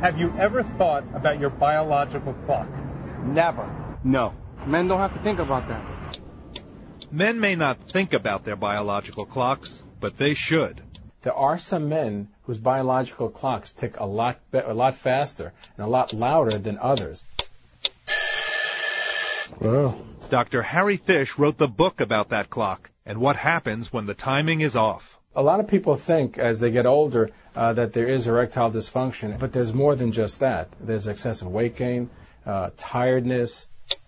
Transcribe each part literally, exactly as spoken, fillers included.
Have you ever thought about your biological clock? Never. No. Men don't have to think about that. Men may not think about their biological clocks, but they should. There are some men whose biological clocks tick a lot be- a lot faster and a lot louder than others. Oh. Doctor Harry Fish wrote the book about that clock and what happens when the timing is off. A lot of people think as they get older uh, that there is erectile dysfunction, but there's more than just that. There's excessive weight gain, uh, tiredness.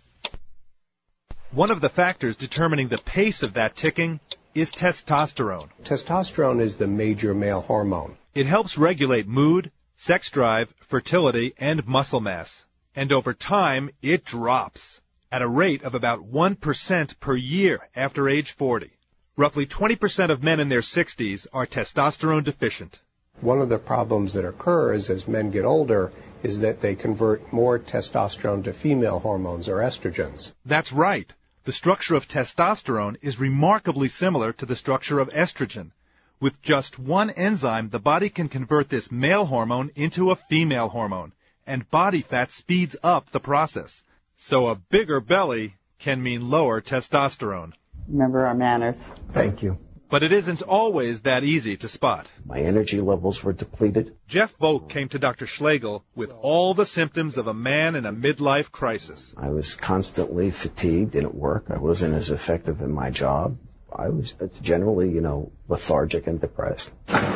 One of the factors determining the pace of that ticking is testosterone. Testosterone is the major male hormone. It helps regulate mood, sex drive, fertility, and muscle mass. And over time, it drops at a rate of about one percent per year after age forty. Roughly twenty percent of men in their sixties are testosterone deficient. One of the problems that occurs as men get older is that they convert more testosterone to female hormones or estrogens. That's right. The structure of testosterone is remarkably similar to the structure of estrogen. With just one enzyme, the body can convert this male hormone into a female hormone, and body fat speeds up the process. So a bigger belly can mean lower testosterone. Remember our manners. Thank you. But it isn't always that easy to spot. My energy levels were depleted. Jeff Volk came to Doctor Schlegel with all the symptoms of a man in a midlife crisis. I was constantly fatigued and at work. I wasn't as effective in my job. I was generally, you know, lethargic and depressed.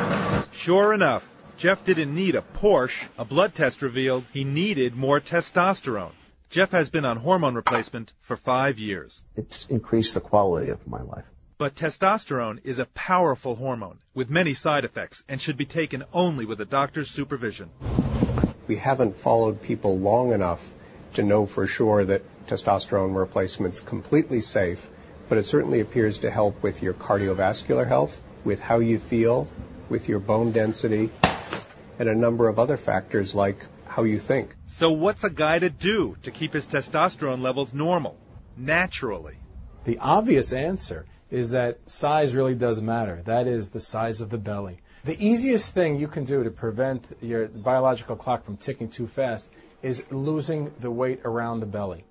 Sure enough, Jeff didn't need a Porsche. A blood test revealed he needed more testosterone. Jeff has been on hormone replacement for five years. It's increased the quality of my life. But testosterone is a powerful hormone with many side effects and should be taken only with a doctor's supervision. We haven't followed people long enough to know for sure that testosterone replacement's completely safe, but it certainly appears to help with your cardiovascular health, with how you feel, with your bone density, and a number of other factors like how you think. So what's a guy to do to keep his testosterone levels normal, naturally? The obvious answer is that size really does matter. That is the size of the belly. The easiest thing you can do to prevent your biological clock from ticking too fast is losing the weight around the belly.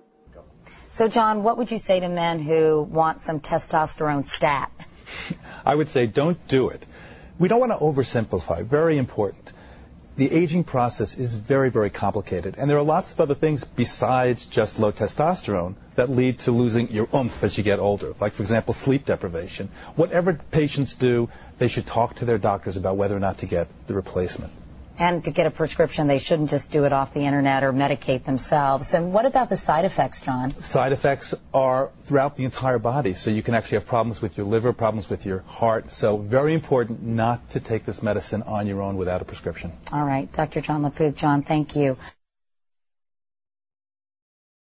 So, John, what would you say to men who want some testosterone stat? I would say don't do it. We don't want to oversimplify. Very important. The aging process is very, very complicated, and there are lots of other things besides just low testosterone that lead to losing your oomph as you get older, like, for example, sleep deprivation. Whatever patients do, they should talk to their doctors about whether or not to get the replacement. And to get a prescription, they shouldn't just do it off the internet or medicate themselves. And what about the side effects, John? Side effects are throughout the entire body, so you can actually have problems with your liver, problems with your heart. So very important not to take this medicine on your own without a prescription. All right. Doctor John LaFook. John, thank you.